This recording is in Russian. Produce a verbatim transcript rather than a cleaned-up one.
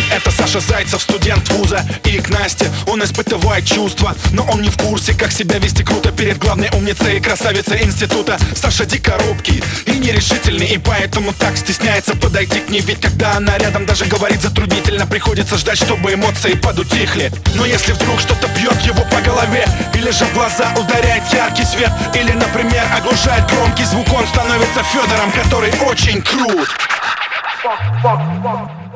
Это Саша Зайцев, студент вуза, и к Насте он испытывает чувства, но он не в курсе, как себя вести круто перед главной умницей и красавицей института. Саша дико робкий и нерешительный, и поэтому так стесняется подойти к ней. Ведь когда она рядом, даже говорит затруднительно, приходится ждать, чтобы эмоции подутихли. Но если вдруг что-то бьет его по голове, или же в глаза ударяет яркий свет, или, например, оглушает громкий звук, он становится Федором, который очень крут. Fuck, fuck, fuck.